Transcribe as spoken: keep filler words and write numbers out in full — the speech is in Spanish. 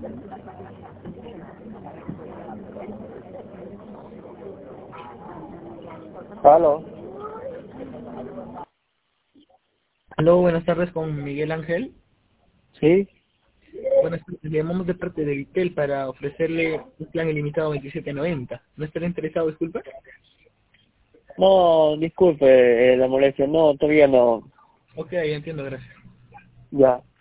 Aló. Aló, buenas tardes con Miguel Ángel. Sí. Buenas tardes, le llamamos de parte de Vitel para ofrecerle un plan ilimitado veintisiete noventa. ¿No estará interesado, disculpa? No, disculpe eh, la molestia. No, todavía no. Ok, entiendo, gracias. Ya.